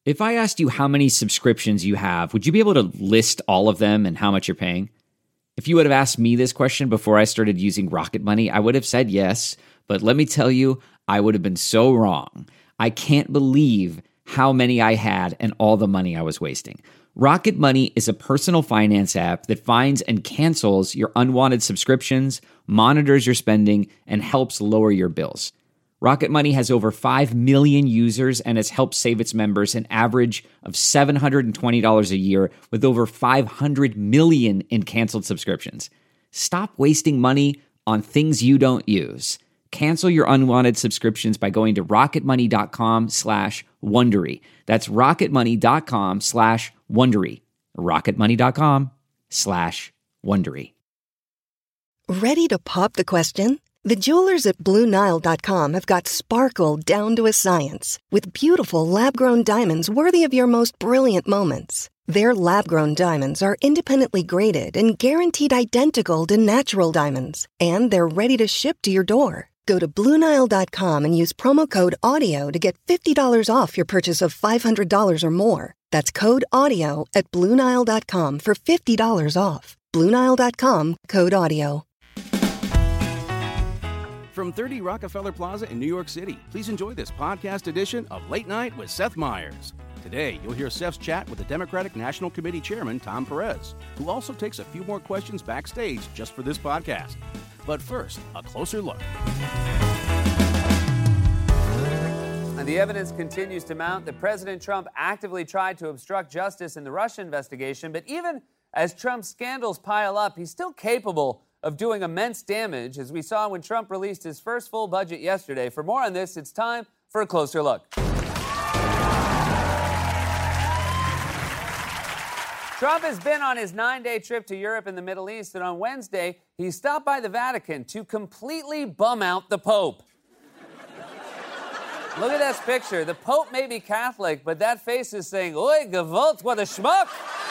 If I asked you how many subscriptions you have, would you be able to list all of them and how much you're paying? If you would have asked me this question before I started using Rocket Money, I would have said yes, but let me tell you, I would have been so wrong. I can't believe how many I had and all the money I was wasting. Rocket Money is a personal finance app that finds and cancels your unwanted subscriptions, monitors your spending, and helps lower your bills. Rocket Money has over 5 million users and has helped save its members an average of $720 a year with over 500 million in canceled subscriptions. Stop wasting money on things you don't use. Cancel your unwanted subscriptions by going to rocketmoney.com/Wondery. That's rocketmoney.com/Wondery. rocketmoney.com/Wondery. Ready to pop the question? The jewelers at BlueNile.com have got sparkle down to a science with beautiful lab-grown diamonds worthy of your most brilliant moments. Their lab-grown diamonds are independently graded and guaranteed identical to natural diamonds, and they're ready to ship to your door. Go to BlueNile.com and use promo code AUDIO to get $50 off your purchase of $500 or more. That's code AUDIO at BlueNile.com for $50 off. BlueNile.com, code AUDIO. From 30 Rockefeller Plaza in New York City, please enjoy this podcast edition of Late Night with Seth Meyers. Today, you'll hear Seth's chat with the Democratic National Committee Chairman, Tom Perez, who also takes a few more questions backstage just for this podcast. But first, a closer look. And the evidence continues to mount that President Trump actively tried to obstruct justice in the Russia investigation, but even as Trump's scandals pile up, he's still capable of doing immense damage, as we saw when Trump released his first full budget yesterday. For more on this, it's time for a closer look. Trump has been on his 9-day trip to Europe and the Middle East, and on Wednesday, he stopped by the Vatican to completely bum out the Pope. Look at that picture. The Pope may be Catholic, but that face is saying, "Oi, gewalt, what a schmuck!"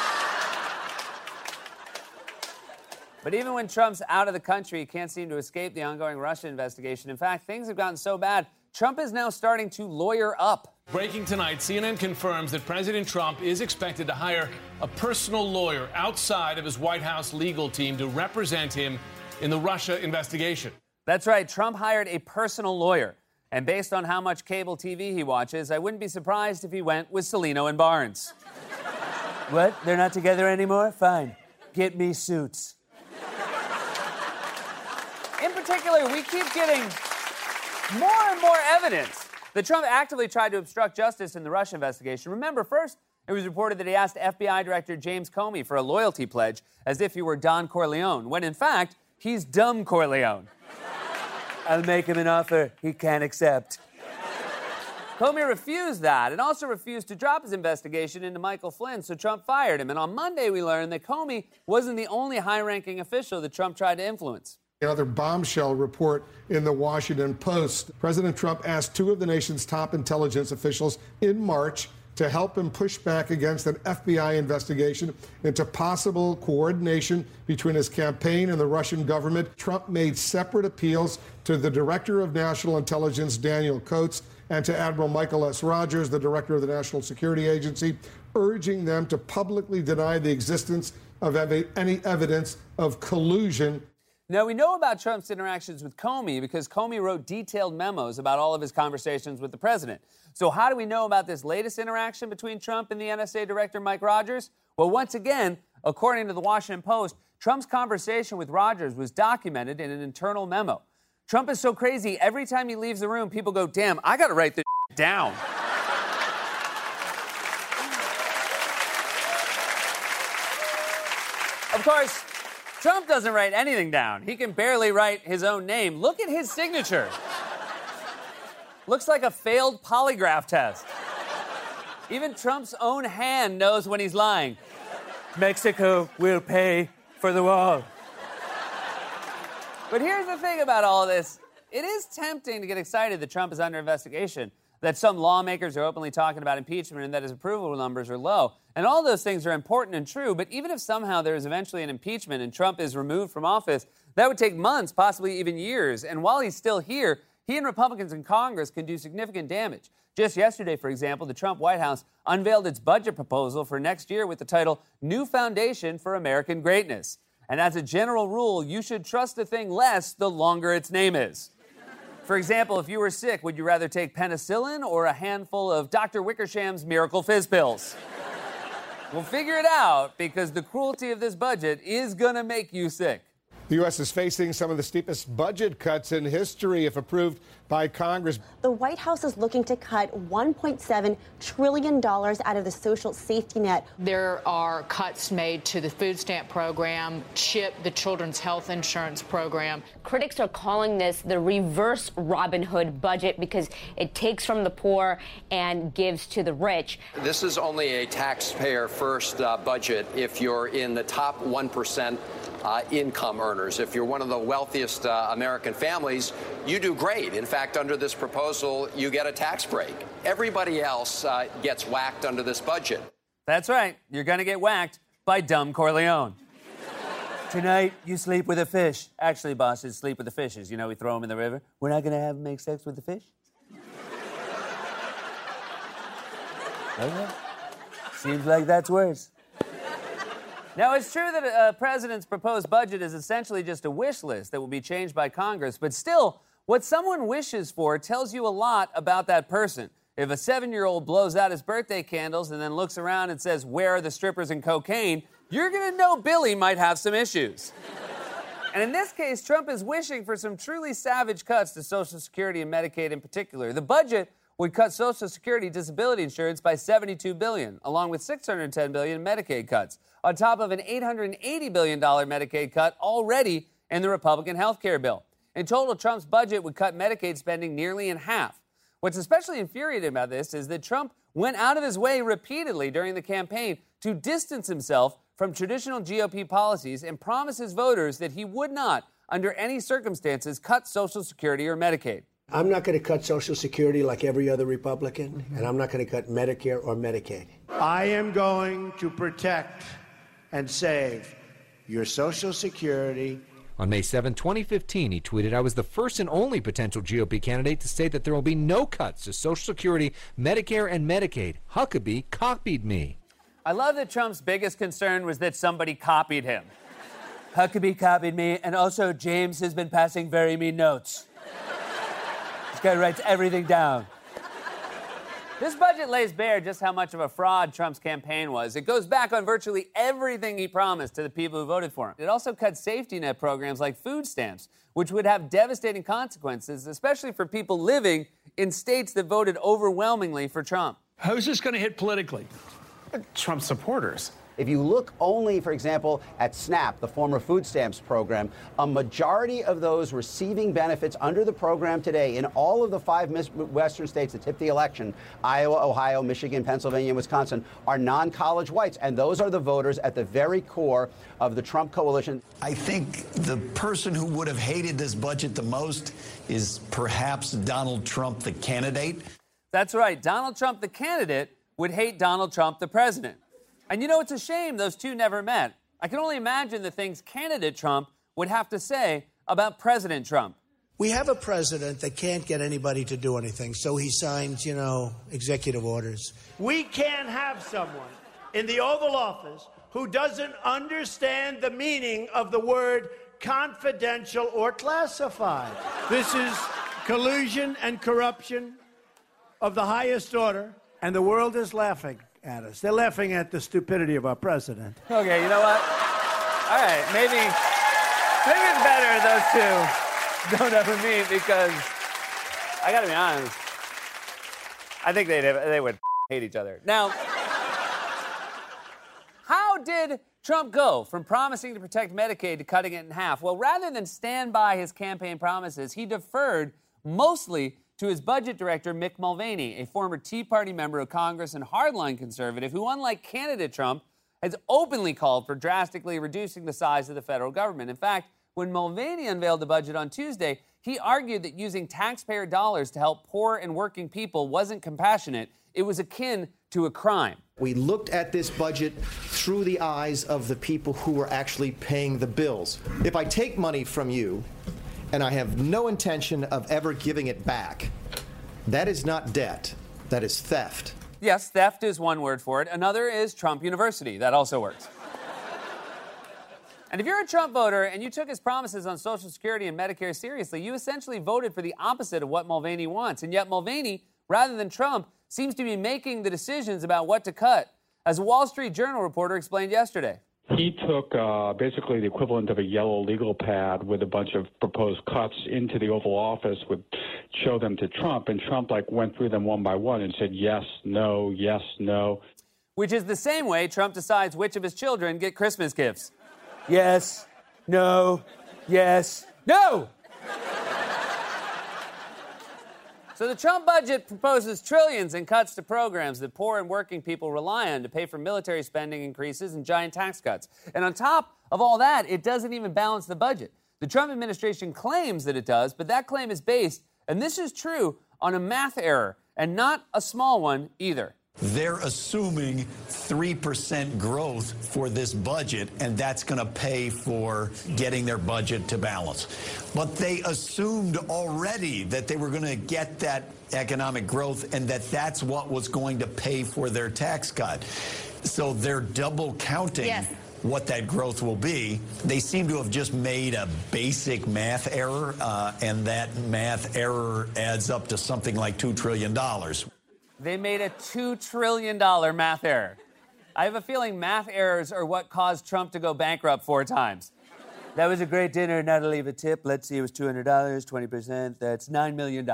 But even when Trump's out of the country, he can't seem to escape the ongoing Russia investigation. In fact, things have gotten so bad, Trump is now starting to lawyer up. Breaking tonight, CNN confirms that President Trump is expected to hire a personal lawyer outside of his White House legal team to represent him in the Russia investigation. That's right. Trump hired a personal lawyer. And based on how much cable TV he watches, I wouldn't be surprised if he went with Cellino and Barnes. What? They're not together anymore? Fine. Get me Suits. In particular, we keep getting more and more evidence that Trump actively tried to obstruct justice in the Russia investigation. Remember, first, it was reported that he asked FBI Director James Comey for a loyalty pledge as if he were Don Corleone, when in fact, he's dumb Corleone. I'll make him an offer he can't accept. Comey refused that and also refused to drop his investigation into Michael Flynn, so Trump fired him. And on Monday, we learned that Comey wasn't the only high-ranking official that Trump tried to influence. Another bombshell report in the Washington Post. President Trump asked two of the nation's top intelligence officials in March to help him push back against an FBI investigation into possible coordination between his campaign and the Russian government. Trump made separate appeals to the Director of National Intelligence, Daniel Coats, and to Admiral Michael S. Rogers, the Director of the National Security Agency, urging them to publicly deny the existence of any evidence of collusion. Now, we know about Trump's interactions with Comey because Comey wrote detailed memos about all of his conversations with the president. So how do we know about this latest interaction between Trump and the NSA Director Mike Rogers? Well, once again, according to the Washington Post, Trump's conversation with Rogers was documented in an internal memo. Trump is so crazy, every time he leaves the room, people go, damn, I got to write this down. Of course, Trump doesn't write anything down. He can barely write his own name. Look at his signature. Looks like a failed polygraph test. Even Trump's own hand knows when he's lying. Mexico will pay for the wall. But here's the thing about all of this. It is tempting to get excited that Trump is under investigation, that some lawmakers are openly talking about impeachment, and that his approval numbers are low. And all those things are important and true, but even if somehow there is eventually an impeachment and Trump is removed from office, that would take months, possibly even years. And while he's still here, he and Republicans in Congress can do significant damage. Just yesterday, for example, the Trump White House unveiled its budget proposal for next year with the title New Foundation for American Greatness. And as a general rule, you should trust a thing less the longer its name is. For example, if you were sick, would you rather take penicillin or a handful of Dr. Wickersham's Miracle Fizz pills? We'll figure it out because the cruelty of this budget is going to make you sick. The U.S. is facing some of the steepest budget cuts in history if approved by Congress. The White House is looking to cut $1.7 trillion out of the social safety net. There are cuts made to the food stamp program, CHIP, the Children's Health Insurance Program. Critics are calling this the reverse Robin Hood budget because it takes from the poor and gives to the rich. This is only a taxpayer-first budget if you're in the top 1% income earners. If you're one of the wealthiest American families, you do great. In fact, under this proposal, you get a tax break. Everybody else gets whacked under this budget. That's right. You're going to get whacked by dumb Corleone. Tonight, you sleep with a fish. Actually, bosses sleep with the fishes. You know, we throw them in the river. We're not going to have them make sex with the fish? Okay. Seems like that's worse. Now, it's true that a president's proposed budget is essentially just a wish list that will be changed by Congress, but still, what someone wishes for tells you a lot about that person. If a 7-year-old blows out his birthday candles and then looks around and says, "Where are the strippers and cocaine?" you're going to know Billy might have some issues. And in this case, Trump is wishing for some truly savage cuts to Social Security and Medicaid in particular. The budget would cut Social Security disability insurance by $72 billion, along with $610 billion in Medicaid cuts, on top of an $880 billion Medicaid cut already in the Republican health care bill. In total, Trump's budget would cut Medicaid spending nearly in half. What's especially infuriating about this is that Trump went out of his way repeatedly during the campaign to distance himself from traditional GOP policies and promise his voters that he would not, under any circumstances, cut Social Security or Medicaid. I'm not going to cut Social Security like every other Republican, and I'm not going to cut Medicare or Medicaid. I am going to protect and save your Social Security. On May 7, 2015, he tweeted, "I was the first and only potential GOP candidate to state that there will be no cuts to Social Security, Medicare, and Medicaid. Huckabee copied me." I love that Trump's biggest concern was that somebody copied him. Huckabee copied me, and also James has been passing very mean notes. This guy writes everything down. This budget lays bare just how much of a fraud Trump's campaign was. It goes back on virtually everything he promised to the people who voted for him. It also cut safety net programs like food stamps, which would have devastating consequences, especially for people living in states that voted overwhelmingly for Trump. Who's this going to hit politically? Trump supporters. If you look only, for example, at SNAP, the former food stamps program, a majority of those receiving benefits under the program today in all of the 5 Western states that tipped the election, Iowa, Ohio, Michigan, Pennsylvania, and Wisconsin, are non-college whites. And those are the voters at the very core of the Trump coalition. I think the person who would have hated this budget the most is perhaps Donald Trump, the candidate. That's right. Donald Trump, the candidate, would hate Donald Trump, the president. And you know, it's a shame those two never met. I can only imagine the things candidate Trump would have to say about President Trump. We have a president that can't get anybody to do anything, so he signs, executive orders. We can't have someone in the Oval Office who doesn't understand the meaning of the word confidential or classified. This is collusion and corruption of the highest order, and the world is laughing at us. They're laughing at the stupidity of our president. Okay, you know what? All right, maybe it's better those two don't ever meet because I gotta be honest, I think they would hate each other. Now, how did Trump go from promising to protect Medicaid to cutting it in half? Well, rather than stand by his campaign promises, he deferred mostly to his budget director, Mick Mulvaney, a former Tea Party member of Congress and hardline conservative who, unlike candidate Trump, has openly called for drastically reducing the size of the federal government. In fact, when Mulvaney unveiled the budget on Tuesday, he argued that using taxpayer dollars to help poor and working people wasn't compassionate. It was akin to a crime. We looked at this budget through the eyes of the people who were actually paying the bills. If I take money from you, and I have no intention of ever giving it back, that is not debt. That is theft. Yes, theft is one word for it. Another is Trump University. That also works. And if you're a Trump voter and you took his promises on Social Security and Medicare seriously, you essentially voted for the opposite of what Mulvaney wants. And yet Mulvaney, rather than Trump, seems to be making the decisions about what to cut, as a Wall Street Journal reporter explained yesterday. He took basically the equivalent of a yellow legal pad with a bunch of proposed cuts into the Oval Office, would show them to Trump, and Trump went through them one by one and said yes, no, yes, no. Which is the same way Trump decides which of his children get Christmas gifts. Yes, no, yes, no! So the Trump budget proposes trillions in cuts to programs that poor and working people rely on to pay for military spending increases and giant tax cuts. And on top of all that, it doesn't even balance the budget. The Trump administration claims that it does, but that claim is based, and this is true, on a math error, and not a small one either. They're assuming 3% growth for this budget, and that's going to pay for getting their budget to balance. But they assumed already that they were going to get that economic growth and that that's what was going to pay for their tax cut. So they're double counting what that growth will be. They seem to have just made a basic math error, and that math error adds up to something like $2 trillion. They made a $2 trillion math error. I have a feeling math errors are what caused Trump to go bankrupt 4 times. That was a great dinner, not to leave a tip. Let's see, it was $200, 20%. That's $9 million.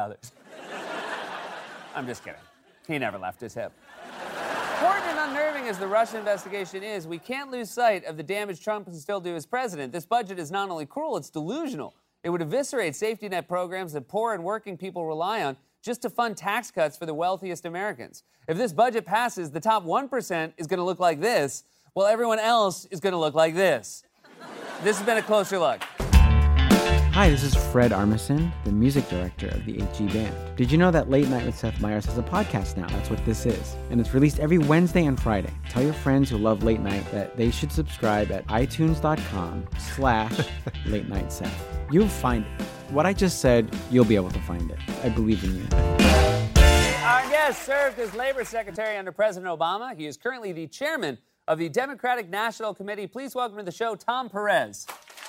I'm just kidding. He never left his hip. Important and unnerving as the Russia investigation is, we can't lose sight of the damage Trump can still do as president. This budget is not only cruel, it's delusional. It would eviscerate safety net programs that poor and working people rely on just to fund tax cuts for the wealthiest Americans. If this budget passes, the top 1% is going to look like this, while everyone else is going to look like this. This has been a closer look. Hi, this is Fred Armisen, the music director of the HG Band. Did you know that Late Night with Seth Meyers has a podcast now? That's what this is. And it's released every Wednesday and Friday. Tell your friends who love Late Night that they should subscribe at itunes.com/Late Night Seth. You'll find it. What I just said, you'll be able to find it. I believe in you. Our guest served as Labor Secretary under President Obama. He is currently the chairman of the Democratic National Committee. Please welcome to the show, Tom Perez.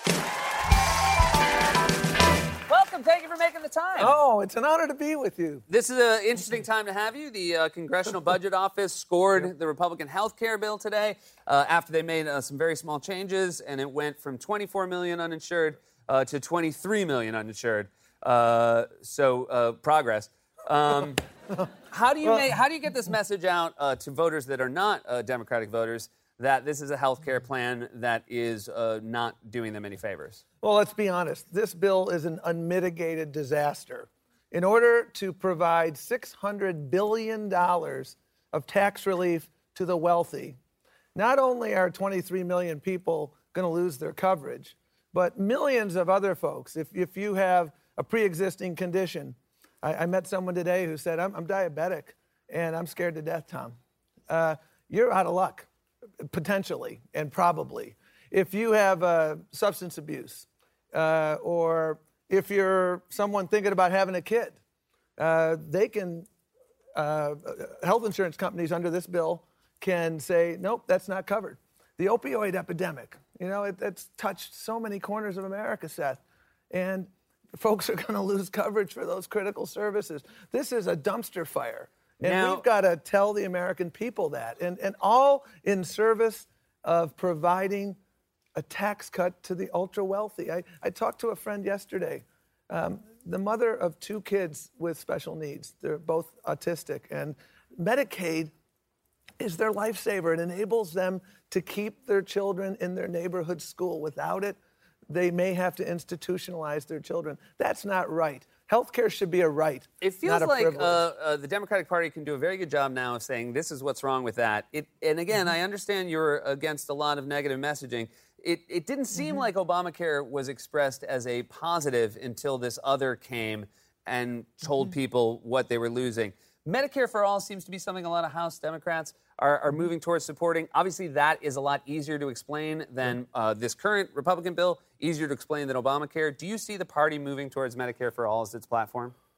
Welcome. Thank you for making the time. Oh, it's an honor to be with you. This is an interesting time to have you. The Congressional Budget Office scored the Republican health care bill today after they made some very small changes, and it went from 24 million uninsured to 23 million uninsured. Progress. How do you get this message out to voters that are not Democratic voters that this is a health care plan that is not doing them any favors? Well, let's be honest. This bill is an unmitigated disaster. In order to provide $600 billion of tax relief to the wealthy, not only are 23 million people going to lose their coverage, but millions of other folks, if you have a pre-existing condition. I met someone today who said, I'm diabetic, and I'm scared to death, Tom. You're out of luck, potentially, and probably. If you have substance abuse, or if you're someone thinking about having a kid, they can, health insurance companies under this bill can say, nope, that's not covered. The opioid epidemic, it's touched so many corners of America, Seth, and folks are going to lose coverage for those critical services. This is a dumpster fire, and we've got to tell the American people that, and all in service of providing a tax cut to the ultra-wealthy. I talked to a friend yesterday, the mother of 2 kids with special needs. They're both autistic, and Medicaid is their lifesaver. It enables them to keep their children in their neighborhood school. Without it, they may have to institutionalize their children. That's not right. Healthcare should be a right, It feels not a like privilege. the Democratic Party can do a very good job now of saying this is what's wrong with that. And again, I understand you're against a lot of negative messaging. It didn't seem like Obamacare was expressed as a positive until this other came and told people what they were losing. Medicare for All seems to be something a lot of House Democrats are moving towards supporting. Obviously, that is a lot easier to explain than this current Republican bill, easier to explain than Obamacare. Do you see the party moving towards Medicare for All as its platform?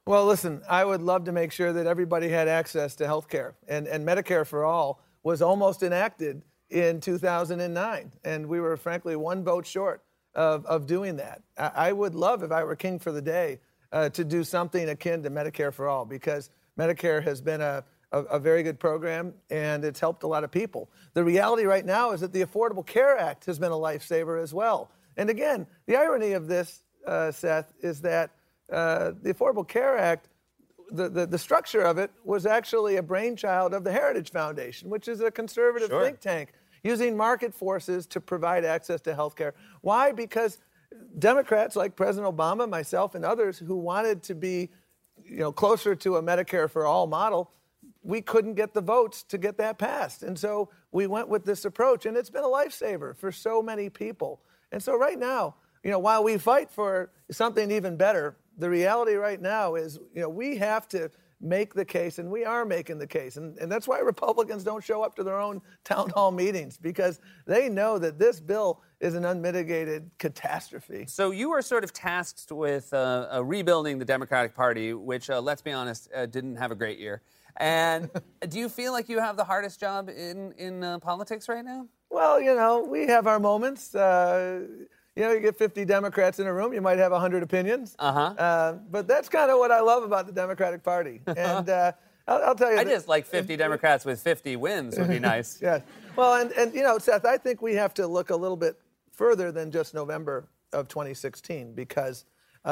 Well, listen, I would love to make sure that everybody had access to health care. And Medicare for All was almost enacted in 2009. And we were, frankly, one vote short of doing that. I would love, if I were king for the day, to do something akin to Medicare for All, because Medicare has been a very good program, and it's helped a lot of people. The reality right now is that the Affordable Care Act has been a lifesaver as well. And again, the irony of this, Seth, is that the Affordable Care Act, the structure of it was actually a brainchild of the Heritage Foundation, which is a conservative think tank using market forces to provide access to health care. Why? Because Democrats like President Obama, myself, and others who wanted to be closer to a Medicare for All model, we couldn't get the votes to get that passed. And so we went with this approach, and it's been a lifesaver for so many people. And so right now, while we fight for something even better, the reality right now is, we have to make the case, and we are making the case. And that's why Republicans don't show up to their own town hall meetings, because they know that this bill is an unmitigated catastrophe. So you were sort of tasked with rebuilding the Democratic Party, which, let's be honest, didn't have a great year. And do you feel like you have the hardest job in politics right now? Well, we have our moments. You get 50 Democrats in a room, you might have 100 opinions. But that's kind of what I love about the Democratic Party. And I'll tell you. I just like 50 Democrats with 50 wins would be nice. Yes. Well, and Seth, I think we have to look a little bit further than just November of 2016, because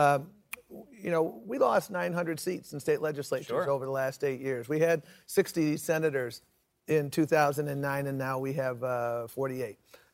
we lost 900 seats in state legislatures over the last 8 years. We had 60 senators in 2009, and now we have 48.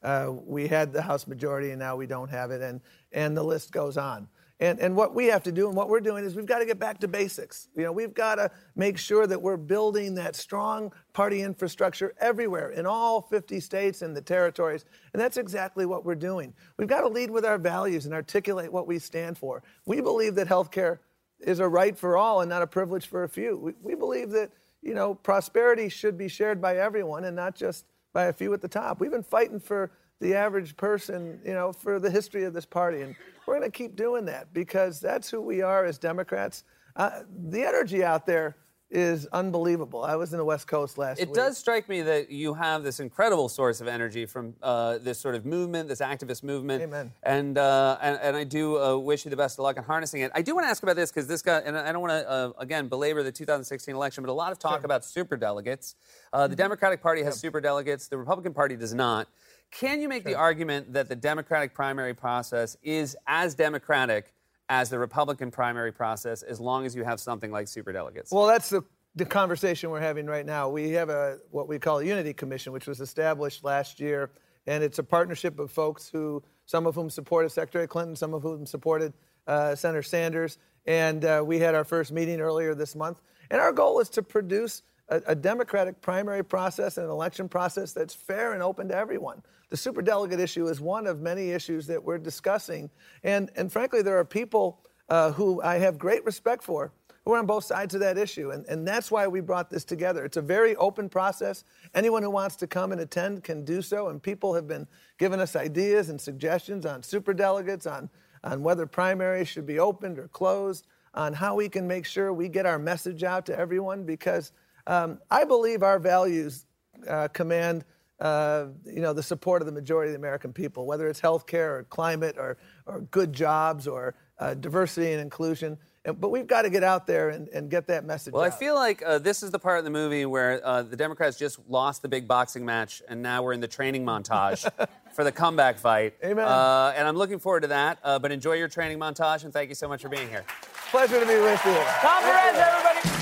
We had the House majority, and now we don't have it, and the list goes on. And what we have to do, and what we're doing, is we've got to get back to basics. We've got to make sure that we're building that strong party infrastructure everywhere, in all 50 states and the territories, and that's exactly what we're doing. We've got to lead with our values and articulate what we stand for. We believe that health care is a right for all and not a privilege for a few. We believe that, prosperity should be shared by everyone and not just by a few at the top. We've been fighting for the average person, for the history of this party. And we're going to keep doing that, because that's who we are as Democrats. The energy out there is unbelievable. I was in the West Coast last week. It does strike me that you have this incredible source of energy from this sort of movement, this activist movement. Amen. And I do wish you the best of luck in harnessing it. I do want to ask about this, because this guy, and I don't want to, again, belabor the 2016 election, but a lot of talk about superdelegates. The Democratic Party has superdelegates. The Republican Party does not. Can you make the argument that the Democratic primary process is as democratic as the Republican primary process, as long as you have something like superdelegates? Well, that's the conversation we're having right now. We have what we call a Unity Commission, which was established last year, and it's a partnership of folks some of whom supported Secretary Clinton, some of whom supported Senator Sanders, and we had our first meeting earlier this month. And our goal is to produce a Democratic primary process and an election process that's fair and open to everyone. The superdelegate issue is one of many issues that we're discussing. And frankly, there are people who I have great respect for who are on both sides of that issue. And that's why we brought this together. It's a very open process. Anyone who wants to come and attend can do so. And people have been giving us ideas and suggestions on superdelegates, on whether primaries should be opened or closed, on how we can make sure we get our message out to everyone, because I believe our values command the support of the majority of the American people, whether it's healthcare or climate or good jobs or diversity and inclusion. But we've got to get out there and get that message out. I feel like this is the part of the movie where the Democrats just lost the big boxing match, and now we're in the training montage for the comeback fight. Amen. And I'm looking forward to that. But enjoy your training montage, and thank you so much for being here. Pleasure to be with you. Tom Perez, everybody.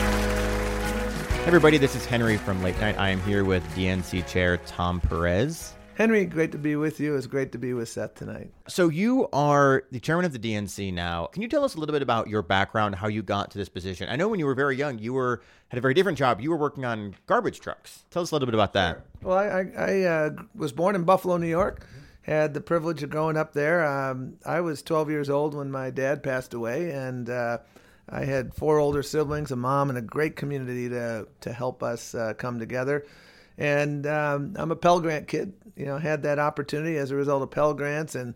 Hey everybody, this is Henry from Late Night. I am here with DNC Chair Tom Perez. Henry, great to be with you. It's great to be with Seth tonight. So you are the chairman of the DNC now. Can you tell us a little bit about your background, how you got to this position? I know when you were very young, you had a very different job. You were working on garbage trucks. Tell us a little bit about that. Well, I was born in Buffalo, New York. Had the privilege of growing up there. I was 12 years old when my dad passed away, and I had 4 older siblings, a mom, and a great community to help us come together. And I'm a Pell Grant kid. Had that opportunity as a result of Pell Grants, and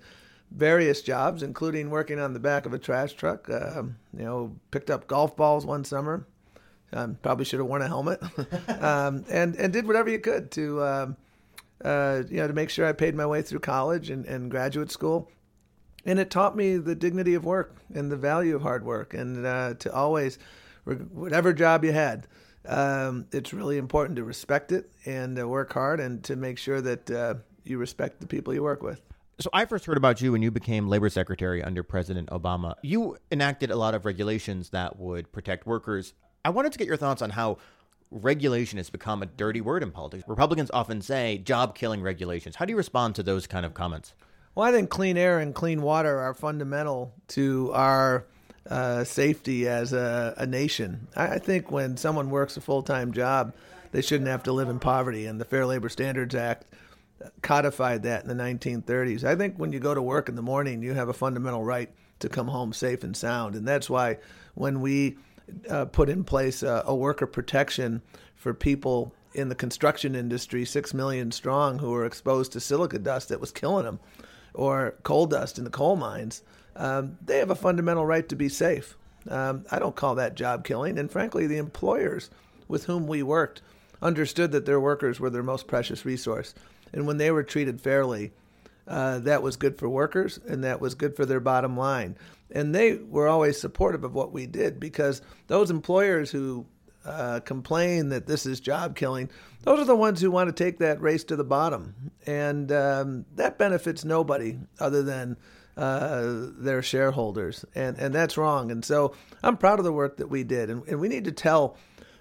various jobs, including working on the back of a trash truck. Picked up golf balls one summer. Probably should have worn a helmet, and did whatever you could to make sure I paid my way through college and graduate school. And it taught me the dignity of work and the value of hard work, and to always, whatever job you had, it's really important to respect it and work hard and to make sure that you respect the people you work with. So I first heard about you when you became labor secretary under President Obama. You enacted a lot of regulations that would protect workers. I wanted to get your thoughts on how regulation has become a dirty word in politics. Republicans often say job-killing regulations. How do you respond to those kind of comments? Well, I think clean air and clean water are fundamental to our safety as a nation. I think when someone works a full-time job, they shouldn't have to live in poverty, and the Fair Labor Standards Act codified that in the 1930s. I think when you go to work in the morning, you have a fundamental right to come home safe and sound, and that's why when we put in place a worker protection for people in the construction industry, 6 million strong, who were exposed to silica dust that was killing them, or coal dust in the coal mines, they have a fundamental right to be safe. I don't call that job killing. And frankly, the employers with whom we worked understood that their workers were their most precious resource. And when they were treated fairly, that was good for workers and that was good for their bottom line. And they were always supportive of what we did, because those employers who complain that this is job killing, those are the ones who want to take that race to the bottom. And that benefits nobody other than their shareholders. And that's wrong. And so I'm proud of the work that we did. And we need to tell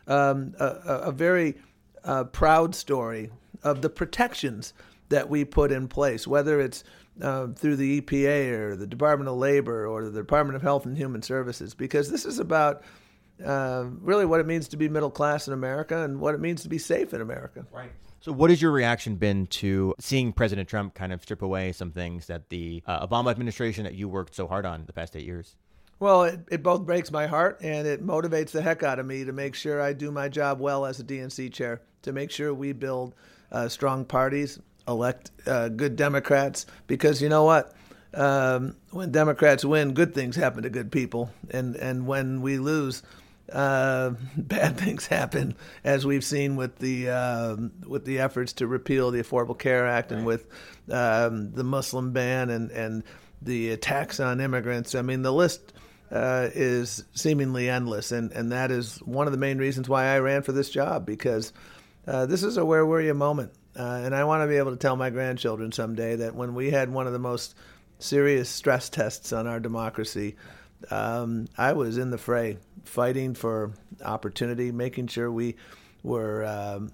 a very proud story of the protections that we put in place, whether it's through the EPA or the Department of Labor or the Department of Health and Human Services, because this is about really what it means to be middle class in America and what it means to be safe in America. Right. So what has your reaction been to seeing President Trump kind of strip away some things that the Obama administration that you worked so hard on the past 8 years? Well, it both breaks my heart and it motivates the heck out of me to make sure I do my job well as a DNC chair, to make sure we build strong parties, elect good Democrats, because you know what? When Democrats win, good things happen to good people. And when we lose, bad things happen, as we've seen with the efforts to repeal the Affordable Care Act, and with the Muslim ban and the attacks on immigrants. I mean, the list is seemingly endless, and that is one of the main reasons why I ran for this job, because this is a where were you moment. And I want to be able to tell my grandchildren someday that when we had one of the most serious stress tests on our democracy, I was in the fray, fighting for opportunity, making sure we were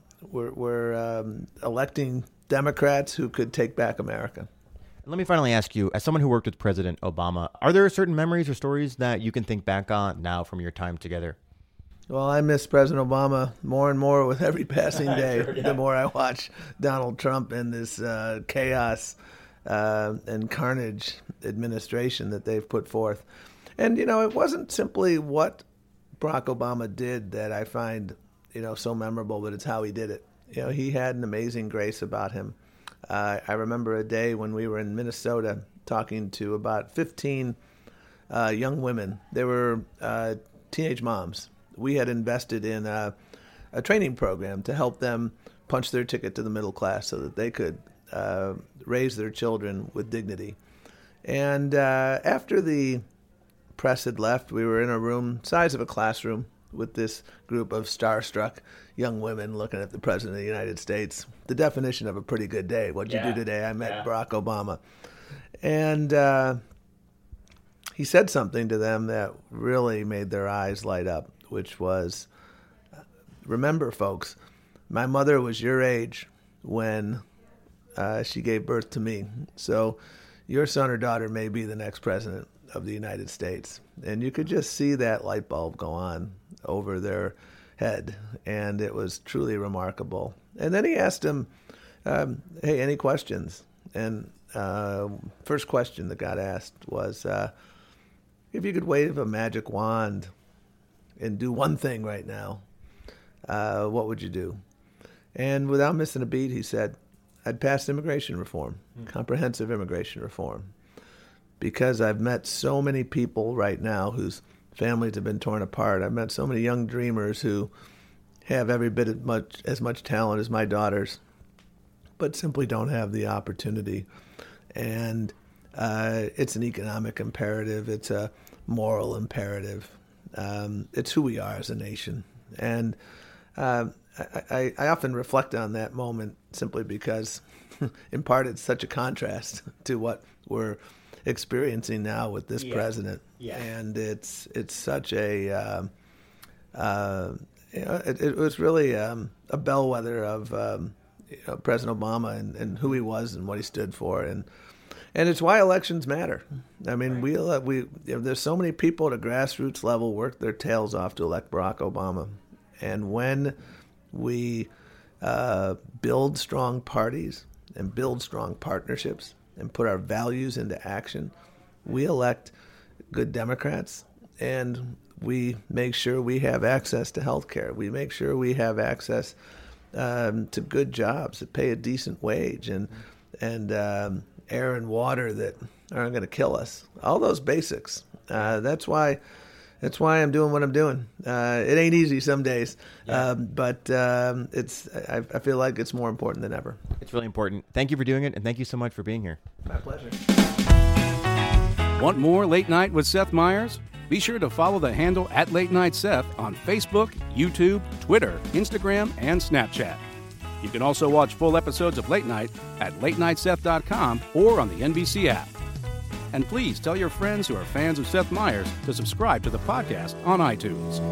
electing Democrats who could take back America. Let me finally ask you, as someone who worked with President Obama, are there certain memories or stories that you can think back on now from your time together? Well, I miss President Obama more and more with every passing day. Sure, yeah. The more I watch Donald Trump and this chaos and carnage administration that they've put forth. And, you know, it wasn't simply what Barack Obama did that I find, you know, so memorable, but it's how he did it. You know, he had an amazing grace about him. I remember a day when we were in Minnesota talking to about 15 young women. They were teenage moms. We had invested in a training program to help them punch their ticket to the middle class so that they could raise their children with dignity. And after the press had left, we were in a room size of a classroom with this group of starstruck young women looking at the President of the United States. The definition of a pretty good day. What'd you do today? I met Barack Obama. And he said something to them that really made their eyes light up, which was, remember, folks, my mother was your age when she gave birth to me. So your son or daughter may be the next president of the United States. And you could just see that light bulb go on over their head. And it was truly remarkable. And then he asked him, hey, any questions? And first question that got asked was, if you could wave a magic wand and do one thing right now, what would you do? And without missing a beat, he said, I'd pass immigration reform, comprehensive immigration reform. because I've met so many people right now whose families have been torn apart. I've met so many young dreamers who have every bit as much talent as my daughters, but simply don't have the opportunity. And it's an economic imperative. It's a moral imperative. It's who we are as a nation. And I often reflect on that moment simply because, in part, it's such a contrast to what we're experiencing now with this president. Yeah. And it's such a, it was really a bellwether of President Obama and who he was and what he stood for. And it's why elections matter. I mean, there's so many people at a grassroots level work their tails off to elect Barack Obama. And when we build strong parties and build strong partnerships and put our values into action, we elect good Democrats, and we make sure we have access to health care. We make sure we have access to good jobs that pay a decent wage and air and water that aren't going to kill us. All those basics. That's why I'm doing what I'm doing. It ain't easy some days, but I feel like it's more important than ever. It's really important. Thank you for doing it, and thank you so much for being here. My pleasure. Want more Late Night with Seth Meyers? Be sure to follow the handle @LateNightSeth on Facebook, YouTube, Twitter, Instagram, and Snapchat. You can also watch full episodes of Late Night at latenightseth.com or on the NBC app. And please tell your friends who are fans of Seth Meyers to subscribe to the podcast on iTunes.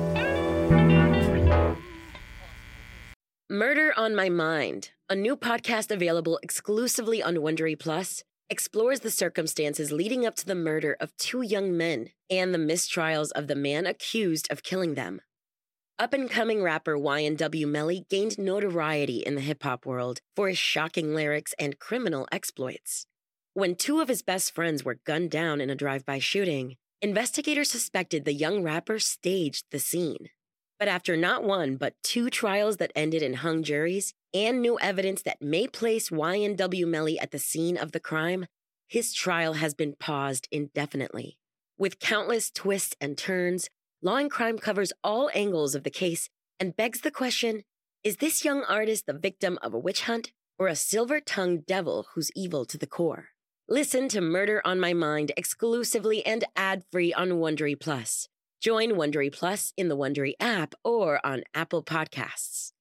Murder on My Mind, a new podcast available exclusively on Wondery Plus, explores the circumstances leading up to the murder of 2 young men and the mistrials of the man accused of killing them. Up-and-coming rapper YNW Melly gained notoriety in the hip-hop world for his shocking lyrics and criminal exploits. When 2 of his best friends were gunned down in a drive-by shooting, investigators suspected the young rapper staged the scene. But after not 1 but 2 trials that ended in hung juries and new evidence that may place YNW Melly at the scene of the crime, his trial has been paused indefinitely. With countless twists and turns, Law and Crime covers all angles of the case and begs the question, is this young artist the victim of a witch hunt or a silver-tongued devil who's evil to the core? Listen to Murder on My Mind exclusively and ad-free on Wondery Plus. Join Wondery Plus in the Wondery app or on Apple Podcasts.